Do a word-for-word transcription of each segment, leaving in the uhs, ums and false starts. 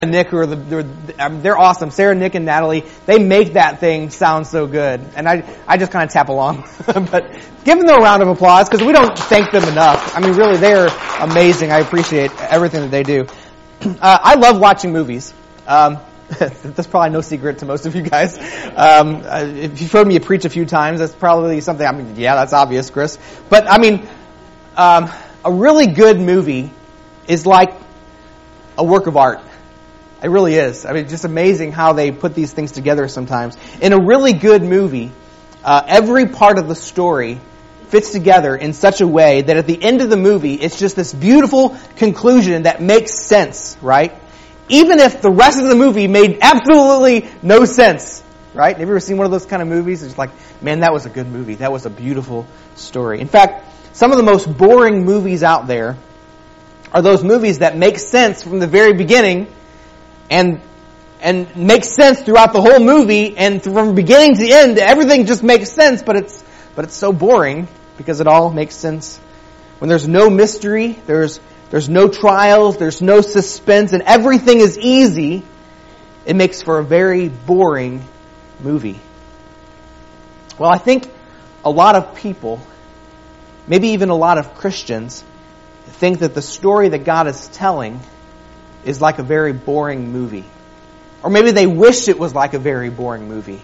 Nick, who are the, they're, um, they're awesome. Sarah, Nick, and Natalie, they make that thing sound so good. And I, I just kind of tap along. But give them a round of applause because we don't thank them enough. I mean, really, they're amazing. I appreciate everything that they do. Uh, I love watching movies. Um, that's probably no secret to most of you guys. Um, uh, if you've heard me preach a few times, that's probably something, I mean, yeah, that's obvious, Chris. But, I mean, um, a really good movie is like a work of art. It really is. I mean, it's just amazing how they put these things together sometimes. In a really good movie, uh, every part of the story fits together in such a way that at the end of the movie, it's just this beautiful conclusion that makes sense, right? Even if the rest of the movie made absolutely no sense, right? Have you ever seen one of those kind of movies? It's like, man, that was a good movie. That was a beautiful story. In fact, some of the most boring movies out there are those movies that make sense from the very beginning and and makes sense throughout the whole movie, and from beginning to end, everything just makes sense, but it's but it's so boring because it all makes sense. When there's no mystery, there's there's no trials, there's no suspense, and everything is easy, it makes for a very boring movie. Well, I think a lot of people, maybe even a lot of Christians, think that the story that God is telling is like a very boring movie. Or maybe they wish it was like a very boring movie.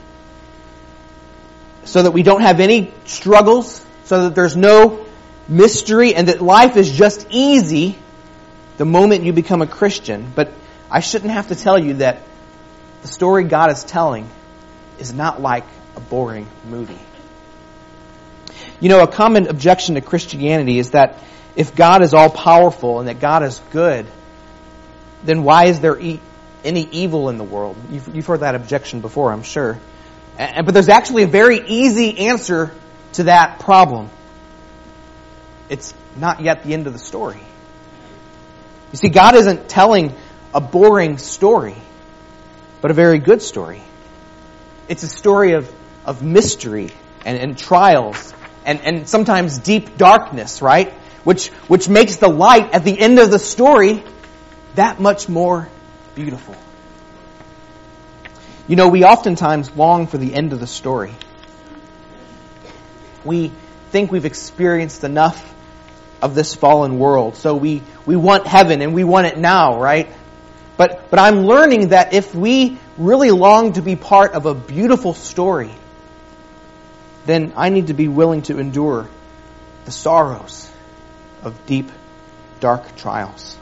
So that we don't have any struggles, so that there's no mystery, and that life is just easy the moment you become a Christian. But I shouldn't have to tell you that the story God is telling is not like a boring movie. You know, a common objection to Christianity is that if God is all-powerful and that God is good, then why is there e- any evil in the world? You've, you've heard that objection before, I'm sure. And, but there's actually a very easy answer to that problem. It's not yet the end of the story. You see, God isn't telling a boring story, but a very good story. It's a story of, of mystery and, and trials and, and sometimes deep darkness, right? Which, which makes the light at the end of the story that much more beautiful. You know, we oftentimes long for the end of the story. We think we've experienced enough of this fallen world, so we, we want heaven and we want it now, right? But, but I'm learning that if we really long to be part of a beautiful story, then I need to be willing to endure the sorrows of deep, dark trials.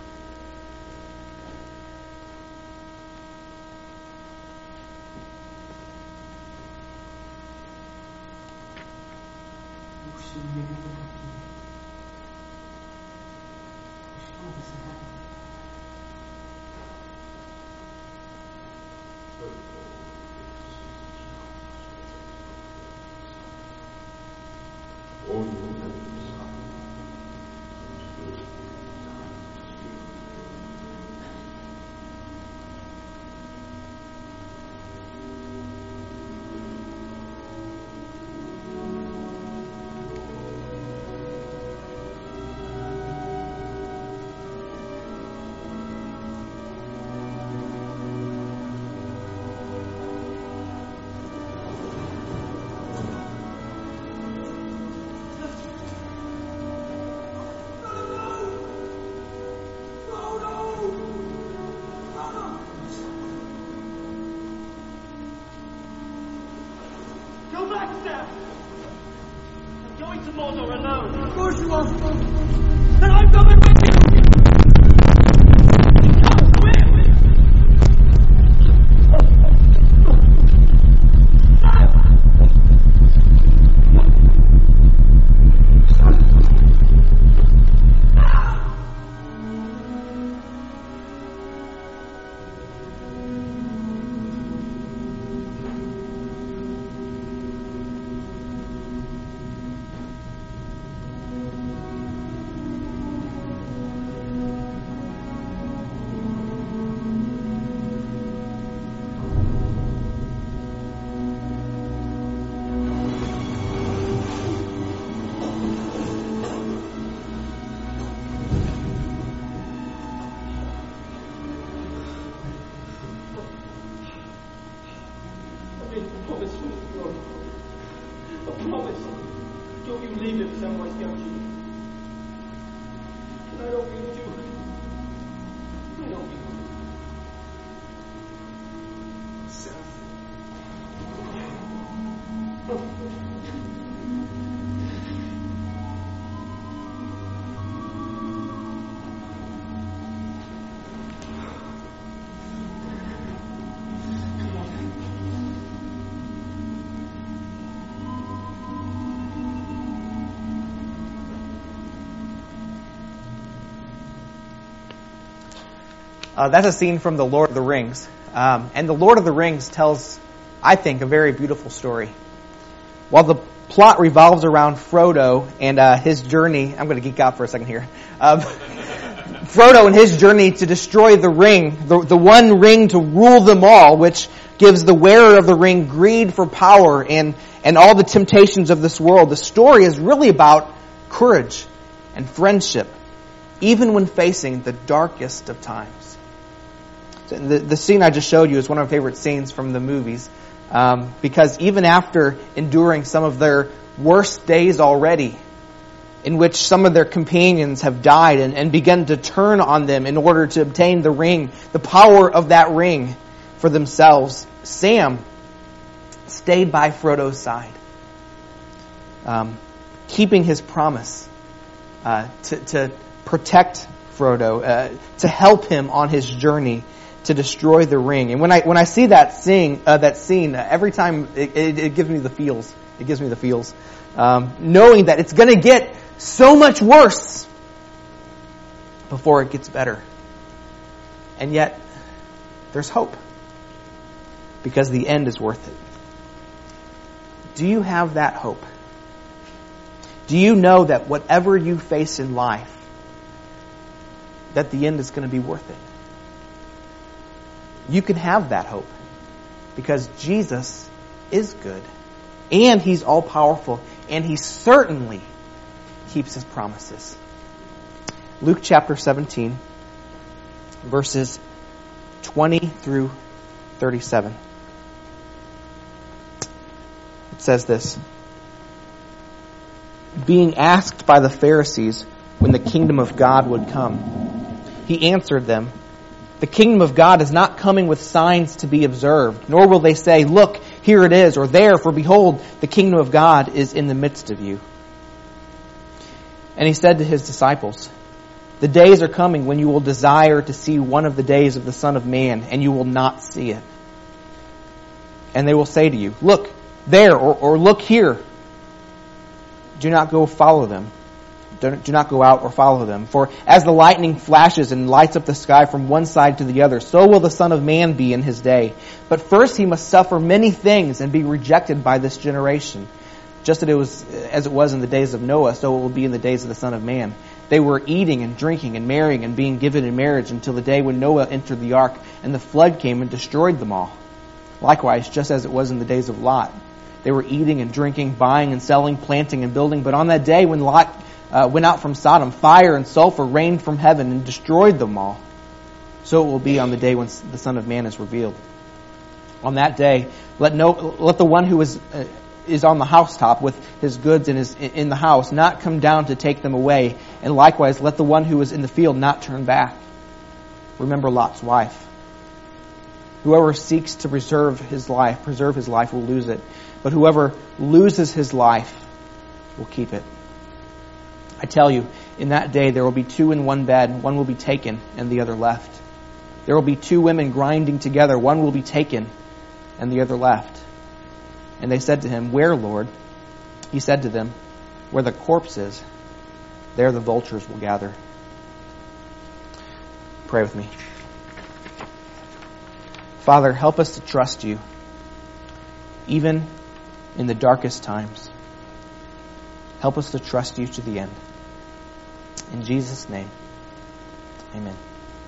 promise, Lord. A promise. Don't you leave him somewhere, don't you? And I don't mean to. I don't mean to. Seth. Oh. Uh, that's a scene from The Lord of the Rings. Um, and The Lord of the Rings tells, I think, a very beautiful story. While the plot revolves around Frodo and uh, his journey, I'm going to geek out for a second here. Um, Frodo and his journey to destroy the ring, the, the one ring to rule them all, which gives the wearer of the ring greed for power and, and all the temptations of this world. The story is really about courage and friendship, even when facing the darkest of times. The, the scene I just showed you is one of my favorite scenes from the movies, um, because even after enduring some of their worst days already, in which some of their companions have died and, and begun to turn on them in order to obtain the ring, the power of that ring for themselves, Sam stayed by Frodo's side, um, keeping his promise uh, to, to protect Frodo, uh, to help him on his journey to destroy the ring. And when I when I see that scene, uh, that scene, uh, every time it, it, it gives me the feels. It gives me the feels, um, knowing that it's going to get so much worse before it gets better. And yet, there's hope, because the end is worth it. Do you have that hope? Do you know that whatever you face in life, that the end is going to be worth it? You can have that hope because Jesus is good and He's all-powerful and He certainly keeps His promises. Luke chapter seventeen, verses twenty through thirty-seven. It says this: being asked by the Pharisees when the kingdom of God would come, He answered them, "The kingdom of God is not coming with signs to be observed, nor will they say, 'Look, here it is,' or 'There, for behold, the kingdom of God is in the midst of you.'" And He said to His disciples, "The days are coming when you will desire to see one of the days of the Son of Man, and you will not see it. And they will say to you, 'Look there,' or, or 'Look here.' Do not go follow them. Do not go out or follow them. For as the lightning flashes and lights up the sky from one side to the other, so will the Son of Man be in His day. But first He must suffer many things and be rejected by this generation. Just as it was, as it was in the days of Noah, so it will be in the days of the Son of Man. They were eating and drinking and marrying and being given in marriage until the day when Noah entered the ark and the flood came and destroyed them all. Likewise, just as it was in the days of Lot. They were eating and drinking, buying and selling, planting and building. But on that day when Lot Uh, went out from Sodom, fire and sulfur rained from heaven and destroyed them all. So it will be on the day when the Son of Man is revealed. On that day, let no let the one who is uh, is on the housetop with his goods in his in the house not come down to take them away, and likewise let the one who is in the field not turn back. Remember Lot's wife. Whoever seeks to preserve his life, preserve his life, will lose it, but whoever loses his life will keep it. I tell you, in that day there will be two in one bed, one will be taken and the other left. There will be two women grinding together, one will be taken and the other left. And they said to Him, "Where, Lord?" He said to them, "Where the corpse is, there the vultures will gather." Pray with me. Father, help us to trust You, even in the darkest times. Help us to trust You to the end. In Jesus' name, amen.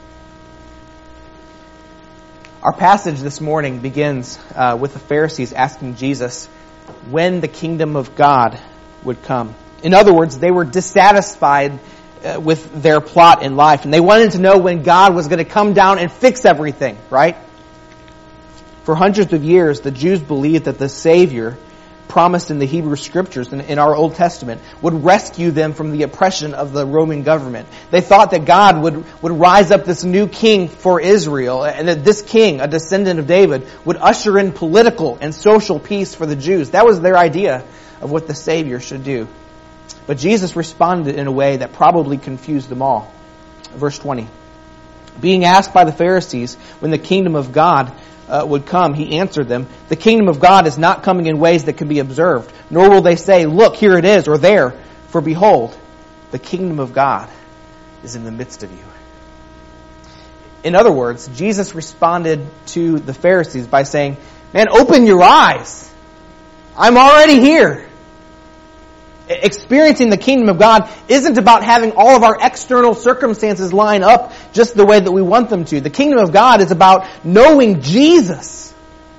Our passage this morning begins uh, with the Pharisees asking Jesus when the kingdom of God would come. In other words, they were dissatisfied uh, with their plot in life, and they wanted to know when God was going to come down and fix everything, right? For hundreds of years, the Jews believed that the Savior promised in the Hebrew Scriptures and in our Old Testament would rescue them from the oppression of the Roman government. They thought that God would, would rise up this new king for Israel, and that this king, a descendant of David, would usher in political and social peace for the Jews. That was their idea of what the Savior should do. But Jesus responded in a way that probably confused them all. Verse twenty. Being asked by the Pharisees when the kingdom of God Uh, would come, he answered them, "The kingdom of God is not coming in ways that can be observed, nor will they say, 'Look, here it is,' or 'There,' for behold, the kingdom of God is in the midst of you." In other words, Jesus responded to the Pharisees by saying, "Man, open your eyes. I'm already here." Experiencing the kingdom of God isn't about having all of our external circumstances line up just the way that we want them to. The kingdom of God is about knowing Jesus.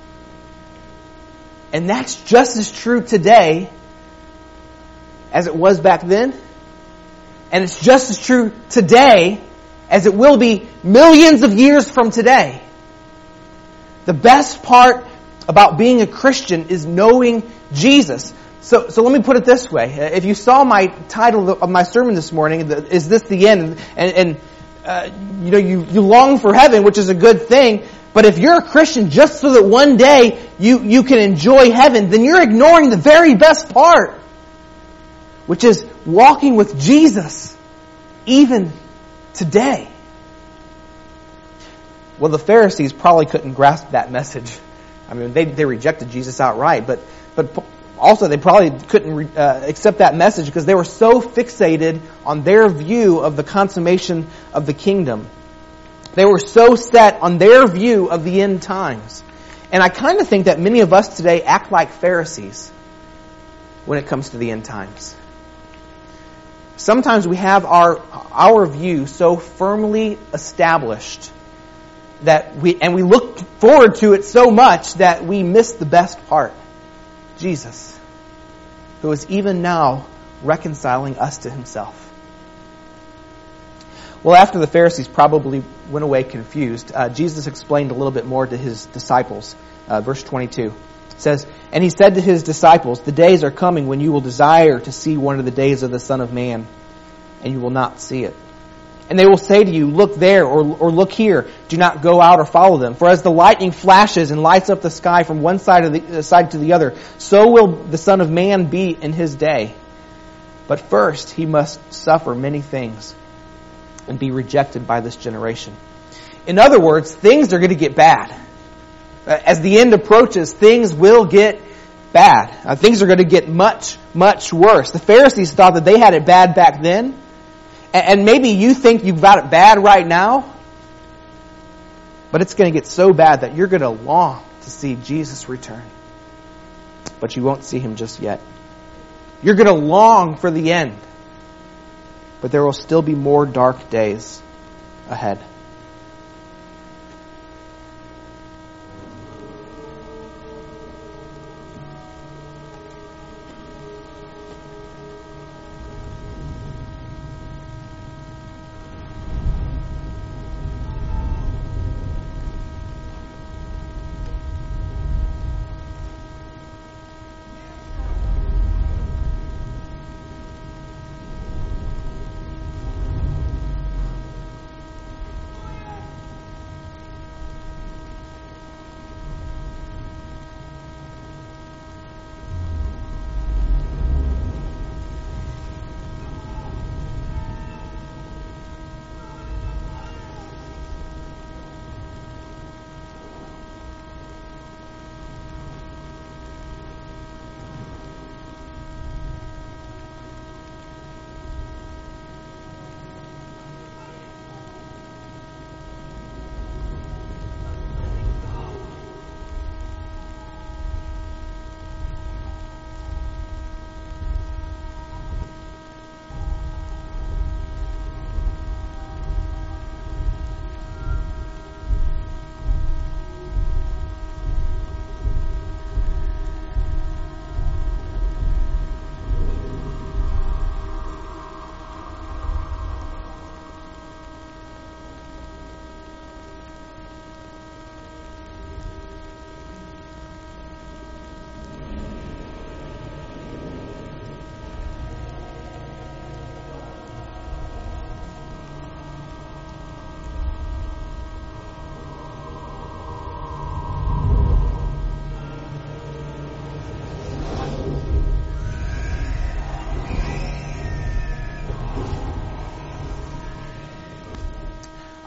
And that's just as true today as it was back then. And it's just as true today as it will be millions of years from today. The best part about being a Christian is knowing Jesus. So, so let me put it this way. If you saw my title of my sermon this morning, "Is this the end?" and, and uh, you know, you, you long for heaven, which is a good thing. But if you're a Christian just so that one day you, you can enjoy heaven, then you're ignoring the very best part, which is walking with Jesus, even today. Well, the Pharisees probably couldn't grasp that message. I mean, they they rejected Jesus outright, but but. Also, they probably couldn't uh, accept that message because they were so fixated on their view of the consummation of the kingdom. They were so set on their view of the end times. And I kind of think that many of us today act like Pharisees when it comes to the end times. Sometimes we have our our view so firmly established that we and we look forward to it so much that we miss the best part. Jesus, who is even now reconciling us to himself. Well, after the Pharisees probably went away confused, uh, Jesus explained a little bit more to his disciples. Uh, verse twenty-two says, "And he said to his disciples, 'The days are coming when you will desire to see one of the days of the Son of Man, and you will not see it. And they will say to you, Look there, or, or look here. Do not go out or follow them. For as the lightning flashes and lights up the sky from one side of the uh, side to the other, so will the Son of Man be in his day. But first he must suffer many things and be rejected by this generation.'" In other words, things are going to get bad. As the end approaches, things will get bad. Uh, things are going to get much, much worse. The Pharisees thought that they had it bad back then. And maybe you think you've got it bad right now, but it's going to get so bad that you're going to long to see Jesus return. But you won't see him just yet. You're going to long for the end, but there will still be more dark days ahead.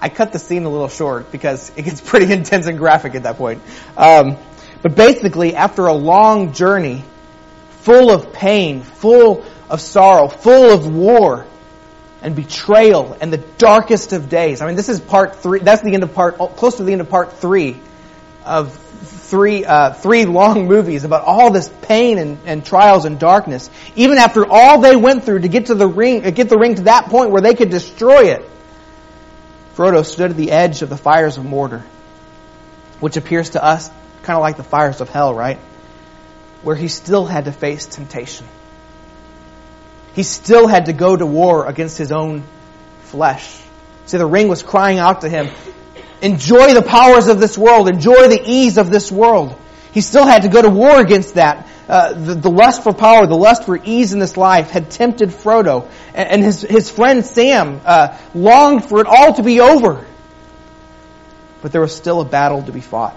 I cut the scene a little short because it gets pretty intense and graphic at that point. Um, but basically, after a long journey, full of pain, full of sorrow, full of war and betrayal and the darkest of days. I mean, this is part three. That's the end of part, close to the end of part three of three, uh, three long movies about all this pain and, and trials and darkness. Even after all they went through to get to the ring, get the ring to that point where they could destroy it, Frodo stood at the edge of the fires of Mordor, which appears to us kind of like the fires of hell, right? Where he still had to face temptation. He still had to go to war against his own flesh. See, the ring was crying out to him, enjoy the powers of this world, enjoy the ease of this world. He still had to go to war against that. Uh, the, the lust for power, the lust for ease in this life had tempted Frodo. And, and his, his friend Sam uh, longed for it all to be over. But there was still a battle to be fought.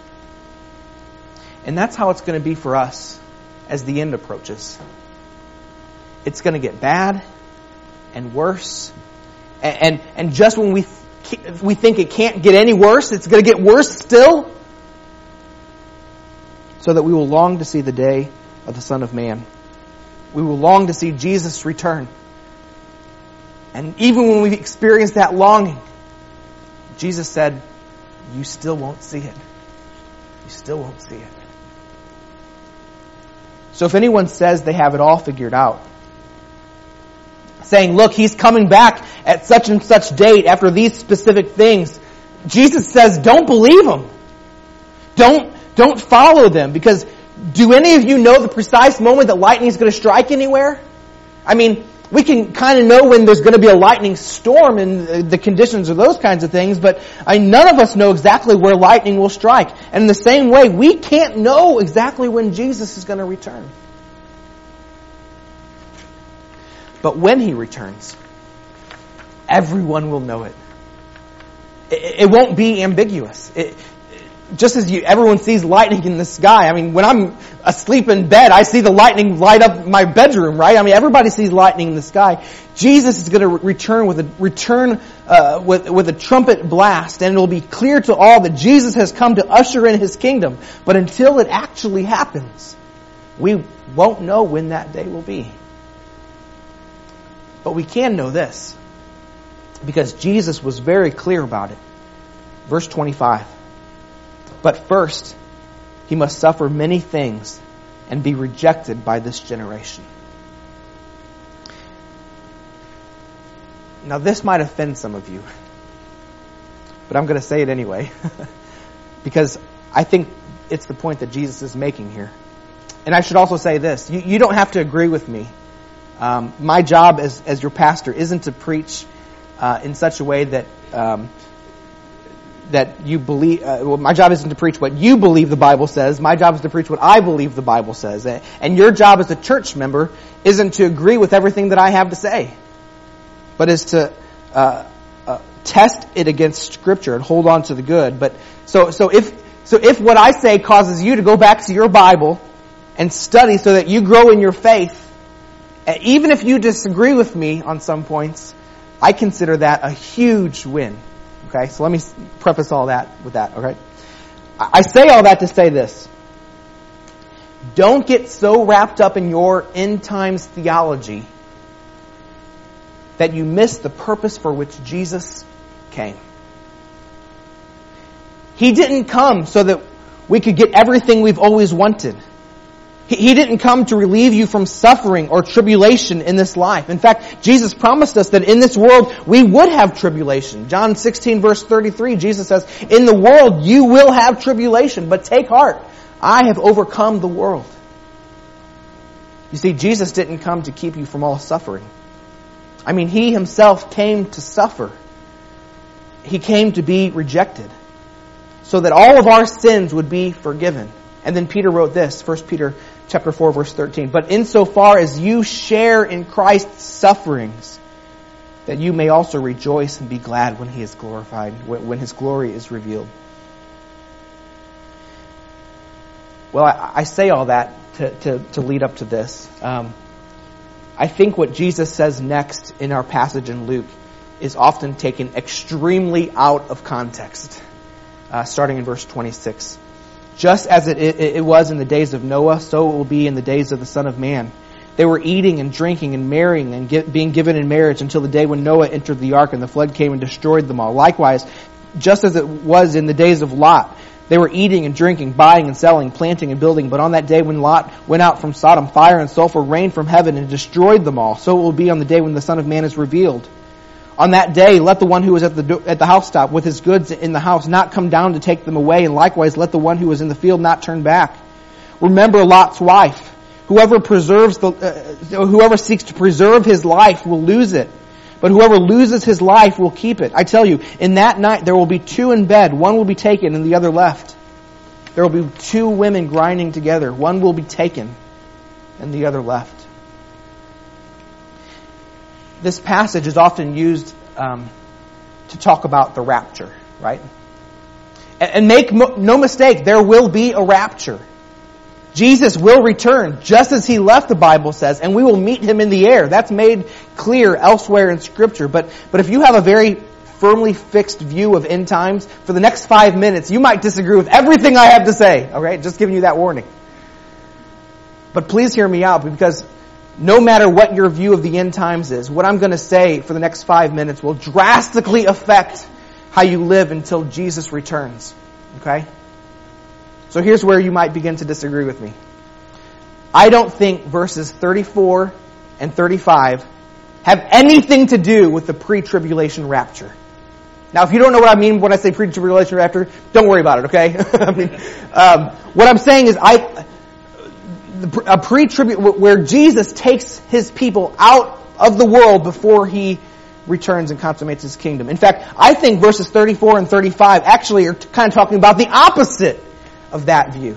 And that's how it's going to be for us as the end approaches. It's going to get bad and worse. And, and, and just when we, th- we think it can't get any worse, it's going to get worse still. So that we will long to see the day of the Son of Man. We will long to see Jesus return. And even when we experience that longing, Jesus said, you still won't see it. You still won't see it. So if anyone says they have it all figured out, saying, look, he's coming back at such and such date after these specific things, Jesus says, don't believe him. Don't Don't follow them, because do any of you know the precise moment that lightning is going to strike anywhere? I mean, we can kind of know when there's going to be a lightning storm and the conditions of those kinds of things, but I, none of us know exactly where lightning will strike. And in the same way, we can't know exactly when Jesus is going to return. But when he returns, everyone will know it. It, it won't be ambiguous. It, Just as you, everyone sees lightning in the sky. I mean, when I'm asleep in bed, I see the lightning light up my bedroom, right? I mean, everybody sees lightning in the sky. Jesus is going to return with a return uh, with with a trumpet blast, and it will be clear to all that Jesus has come to usher in his kingdom. But until it actually happens, we won't know when that day will be. But we can know this, because Jesus was very clear about it. Verse twenty-five. But first, he must suffer many things and be rejected by this generation. Now, this might offend some of you, but I'm going to say it anyway, because I think it's the point that Jesus is making here. And I should also say this. You, you don't have to agree with me. Um, my job as, as your pastor isn't to preach uh, in such a way that... Um, that you believe, uh, well, my job isn't to preach what you believe the Bible says. My job is to preach what I believe the Bible says. And your job as a church member isn't to agree with everything that I have to say, but is to uh, uh, test it against Scripture and hold on to the good. But so, so if so, if what I say causes you to go back to your Bible and study so that you grow in your faith, even if you disagree with me on some points, I consider that a huge win. Okay, so let me preface all that with that, okay? I say all that to say this. Don't get so wrapped up in your end times theology that you miss the purpose for which Jesus came. He didn't come so that we could get everything we've always wanted. He didn't come to relieve you from suffering or tribulation in this life. In fact, Jesus promised us that in this world we would have tribulation. John sixteen verse thirty-three, Jesus says, in the world you will have tribulation, but take heart. I have overcome the world. You see, Jesus didn't come to keep you from all suffering. I mean, He Himself came to suffer. He came to be rejected so that all of our sins would be forgiven. And then Peter wrote this, First Peter chapter four, verse thirteen. But insofar as you share in Christ's sufferings, that you may also rejoice and be glad when He is glorified, when His glory is revealed. Well, I, I say all that to, to, to lead up to this. Um, I think what Jesus says next in our passage in Luke is often taken extremely out of context. Uh, starting in verse twenty-six. Just as it, it, it was in the days of Noah, so it will be in the days of the Son of Man. They were eating and drinking and marrying and get, being given in marriage until the day when Noah entered the ark and the flood came and destroyed them all. Likewise, just as it was in the days of Lot, they were eating and drinking, buying and selling, planting and building. But on that day when Lot went out from Sodom, fire and sulfur rained from heaven and destroyed them all. So it will be on the day when the Son of Man is revealed. On that day, let the one who was at the at the housetop with his goods in the house not come down to take them away, and likewise let the one who was in the field not turn back. Remember Lot's wife. Whoever preserves the uh, whoever seeks to preserve his life will lose it, but whoever loses his life will keep it. I tell you, in that night there will be two in bed; one will be taken and the other left. There will be two women grinding together; one will be taken and the other left. This passage is often used um, to talk about the rapture, right? And, and make mo- no mistake, there will be a rapture. Jesus will return just as He left, the Bible says, and we will meet Him in the air. That's made clear elsewhere in Scripture. But, but if you have a very firmly fixed view of end times, for the next five minutes, you might disagree with everything I have to say. All right? Just giving you that warning. But please hear me out, because no matter what your view of the end times is, what I'm going to say for the next five minutes will drastically affect how you live until Jesus returns. Okay? So here's where you might begin to disagree with me. I don't think verses thirty-four and thirty-five have anything to do with the pre-tribulation rapture. Now, if you don't know what I mean when I say pre-tribulation rapture, don't worry about it, okay? I mean, um, what I'm saying is I... a pre-tribute where Jesus takes His people out of the world before He returns and consummates His kingdom. In fact, I think verses thirty-four and thirty-five actually are kind of talking about the opposite of that view.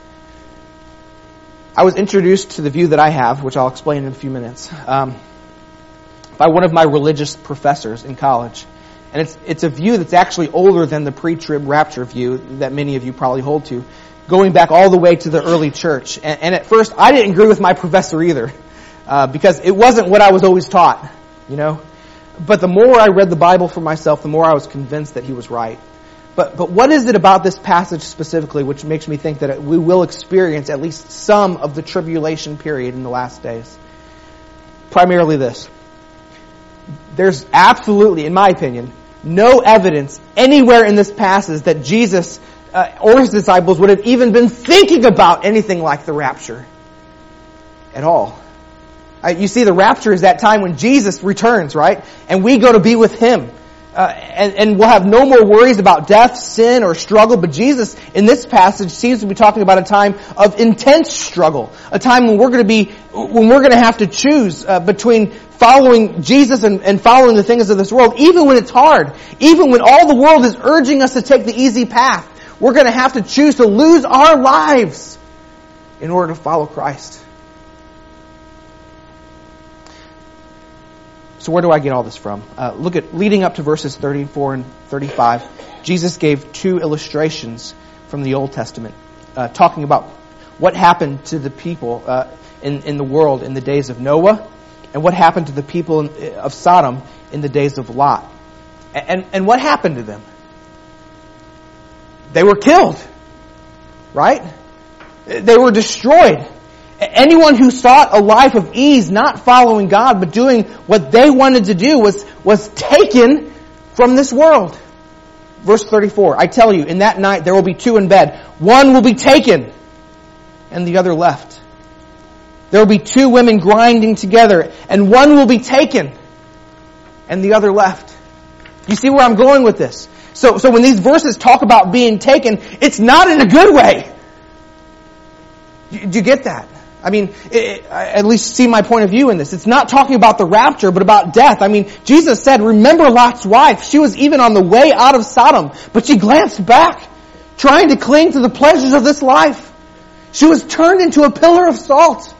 I was introduced to the view that I have, which I'll explain in a few minutes, um, by one of my religious professors in college. And it's it's a view that's actually older than the pre-trib rapture view that many of you probably hold to, going back all the way to the early church. And, and at first, I didn't agree with my professor either, uh, because it wasn't what I was always taught, you know. But the more I read the Bible for myself, the more I was convinced that he was right. But but what is it about this passage specifically which makes me think that we will experience at least some of the tribulation period in the last days? Primarily this. There's absolutely, in my opinion, no evidence anywhere in this passage that Jesus Uh, or His disciples would have even been thinking about anything like the rapture at all. Uh, you see, the rapture is that time when Jesus returns, right? And we go to be with Him. Uh, and, and we'll have no more worries about death, sin, or struggle. But Jesus, in this passage, seems to be talking about a time of intense struggle. A time when we're going to be, when we're going to have to choose uh, between following Jesus and, and following the things of this world, even when it's hard. Even when all the world is urging us to take the easy path. We're going to have to choose to lose our lives in order to follow Christ. So where do I get all this from? Uh, look at, leading up to verses thirty-four and thirty-five, Jesus gave two illustrations from the Old Testament, uh, talking about what happened to the people uh, in, in the world in the days of Noah, and what happened to the people in, of Sodom in the days of Lot. And, and what happened to them? They were killed, right? They were destroyed. Anyone who sought a life of ease, not following God, but doing what they wanted to do, was, was taken from this world. Verse thirty-four, I tell you, in that night there will be two in bed. One will be taken, and the other left. There will be two women grinding together, and one will be taken, and the other left. You see where I'm going with this? So, so when these verses talk about being taken, it's not in a good way. Do you get that? I mean, it, at least see my point of view in this. It's not talking about the rapture, but about death. I mean, Jesus said, remember Lot's wife. She was even on the way out of Sodom, but she glanced back, trying to cling to the pleasures of this life. She was turned into a pillar of salt.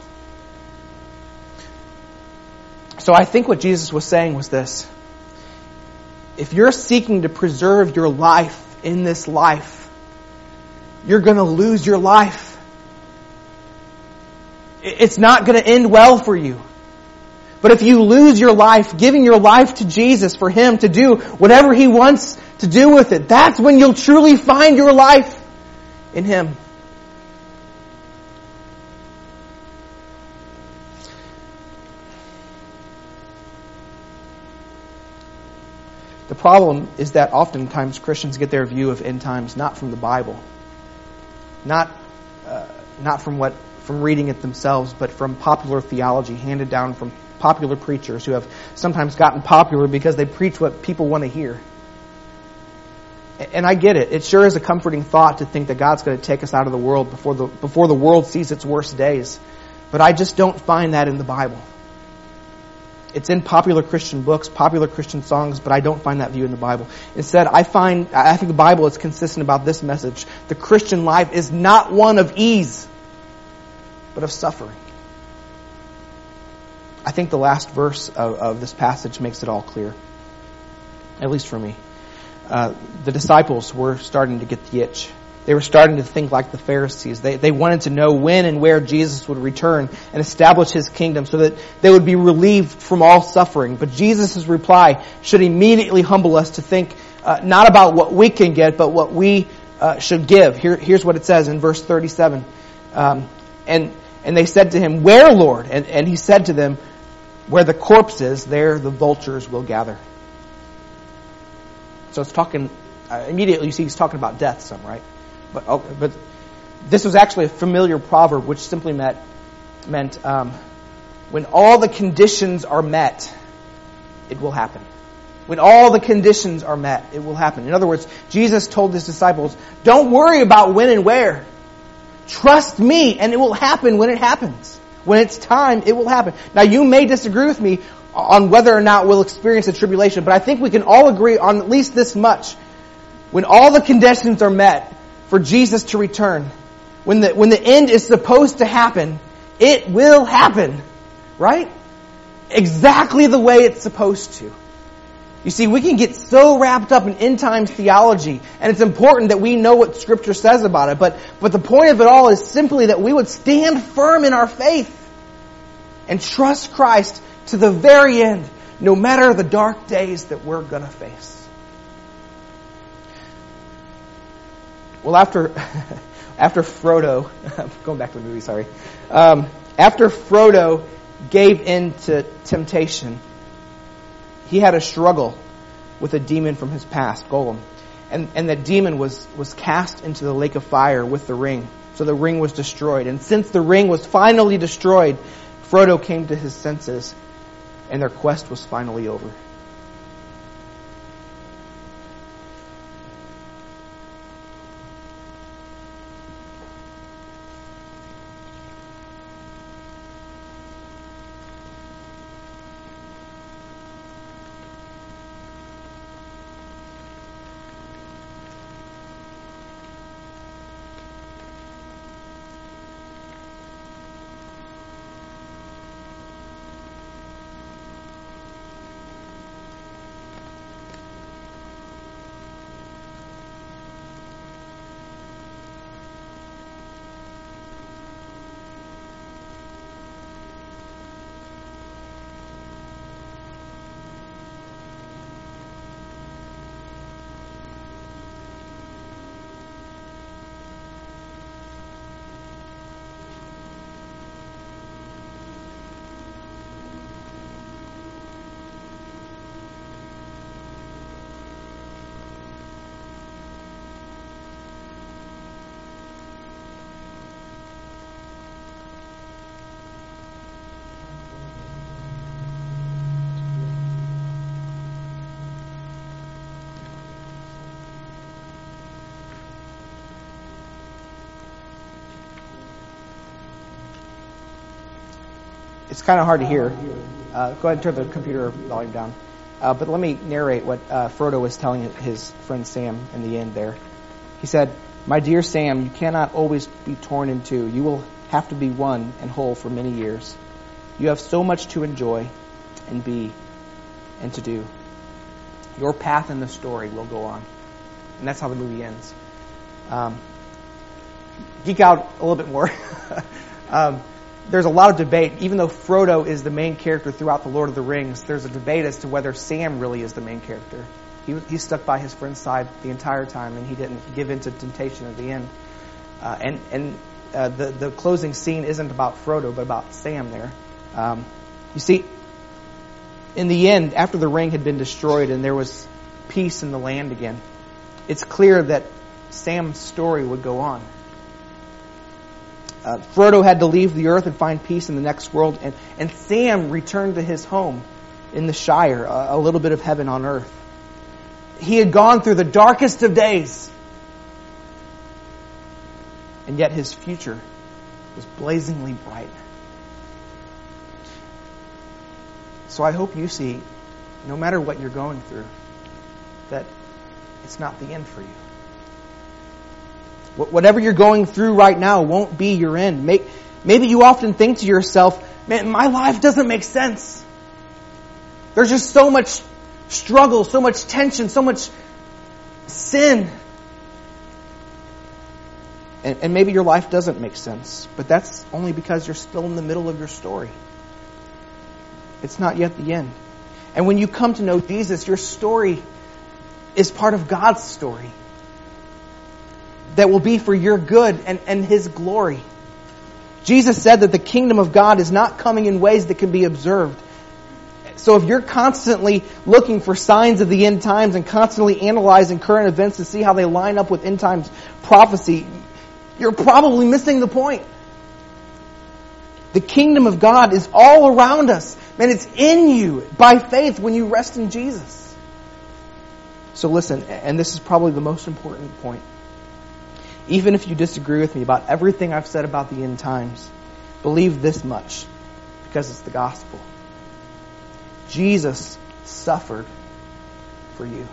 So I think what Jesus was saying was this. If you're seeking to preserve your life in this life, you're going to lose your life. It's not going to end well for you. But if you lose your life, giving your life to Jesus for Him to do whatever He wants to do with it, that's when you'll truly find your life in Him. The problem is that oftentimes Christians get their view of end times not from the Bible, not uh, not from what from reading it themselves, but from popular theology handed down from popular preachers who have sometimes gotten popular because they preach what people want to hear. And I get it. It sure is a comforting thought to think that God's going to take us out of the world before the before the world sees its worst days. But I just don't find that in the Bible. It's in popular Christian books, popular Christian songs, but I don't find that view in the Bible. Instead, I find, I think the Bible is consistent about this message. The Christian life is not one of ease, but of suffering. I think the last verse of, of this passage makes it all clear. At least for me. Uh, the disciples were starting to get the itch. They were starting to think like the Pharisees. They, they wanted to know when and where Jesus would return and establish His kingdom so that they would be relieved from all suffering. But Jesus' reply should immediately humble us to think uh, not about what we can get, but what we uh, should give. Here, here's what it says in verse thirty-seven. Um, and and they said to Him, "Where, Lord?" And, and He said to them, "Where the corpse is, there the vultures will gather." So it's talking, uh, immediately you see He's talking about death some, right? But, oh, but this was actually a familiar proverb which simply meant, meant um, when all the conditions are met, it will happen. When all the conditions are met, it will happen. In other words, Jesus told His disciples, don't worry about when and where. Trust me and it will happen when it happens. When it's time, it will happen. Now you may disagree with me on whether or not we'll experience a tribulation, but I think we can all agree on at least this much. When all the conditions are met for Jesus to return, when the when the end is supposed to happen, it will happen. Right? Exactly the way it's supposed to. You see, we can get so wrapped up in end times theology, and it's important that we know what Scripture says about it, but, but the point of it all is simply that we would stand firm in our faith and trust Christ to the very end, no matter the dark days that we're going to face. Well, after after Frodo, going back to the movie, sorry. Um, after Frodo gave in to temptation, he had a struggle with a demon from his past, Gollum. And, and that demon was, was cast into the lake of fire with the ring. So the ring was destroyed. And since the ring was finally destroyed, Frodo came to his senses and their quest was finally over. It's kind of hard to hear. Uh, go ahead and turn the computer volume down. Uh, but let me narrate what uh, Frodo was telling his friend Sam in the end there. He said, "My dear Sam, you cannot always be torn in two. You will have to be one and whole for many years. You have so much to enjoy and be and to do. Your path in the story will go on." And that's how the movie ends. Um, geek out a little bit more. um, there's a lot of debate. Even though Frodo is the main character throughout the Lord of the Rings, there's a debate as to whether Sam really is the main character. He, he stuck by his friend's side the entire time, and he didn't give in to temptation at the end. Uh, and and uh, the, the closing scene isn't about Frodo, but about Sam there. Um, you see, in the end, after the ring had been destroyed and there was peace in the land again, it's clear that Sam's story would go on. Uh, Frodo had to leave the earth and find peace in the next world, and, and Sam returned to his home in the Shire, a, a little bit of heaven on earth. He had gone through the darkest of days, and yet his future was blazingly bright. So I hope you see, no matter what you're going through, that it's not the end for you. Whatever you're going through right now won't be your end. Maybe you often think to yourself, man, my life doesn't make sense. There's just so much struggle, so much tension, so much sin. And, and maybe your life doesn't make sense, but that's only because you're still in the middle of your story. It's not yet the end. And when you come to know Jesus, your story is part of God's story that will be for your good and, and His glory. Jesus said that the kingdom of God is not coming in ways that can be observed. So if you're constantly looking for signs of the end times and constantly analyzing current events to see how they line up with end times prophecy, you're probably missing the point. The kingdom of God is all around us. Man, it's in you by faith when you rest in Jesus. So listen, and this is probably the most important point. Even if you disagree with me about everything I've said about the end times, believe this much, because it's the gospel. Jesus suffered for you,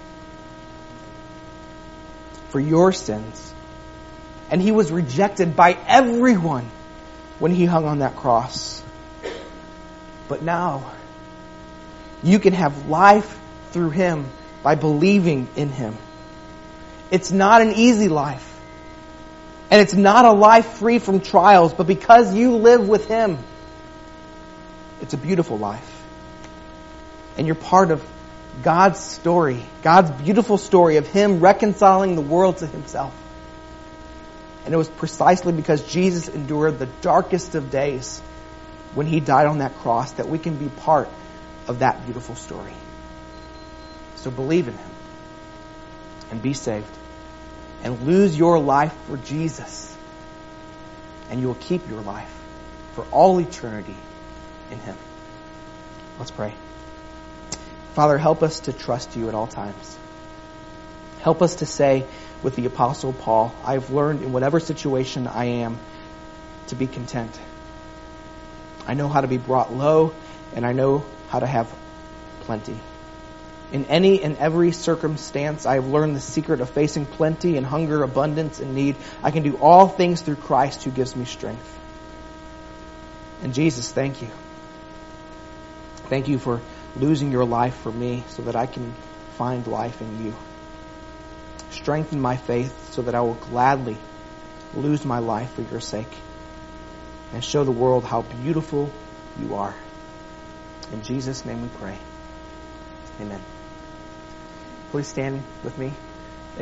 for your sins. And He was rejected by everyone when He hung on that cross. But now, you can have life through Him by believing in Him. It's not an easy life. And it's not a life free from trials, but because you live with Him, it's a beautiful life. And you're part of God's story, God's beautiful story of Him reconciling the world to Himself. And it was precisely because Jesus endured the darkest of days when He died on that cross that we can be part of that beautiful story. So believe in Him and be saved. And lose your life for Jesus. And you will keep your life for all eternity in Him. Let's pray. Father, help us to trust You at all times. Help us to say with the Apostle Paul, I've learned in whatever situation I am to be content. I know how to be brought low, and I know how to have plenty. In any and every circumstance, I have learned the secret of facing plenty and hunger, abundance and need. I can do all things through Christ who gives me strength. And Jesus, thank You. Thank You for losing Your life for me so that I can find life in You. Strengthen my faith so that I will gladly lose my life for Your sake and show the world how beautiful You are. In Jesus' name we pray. Amen. Please stand with me.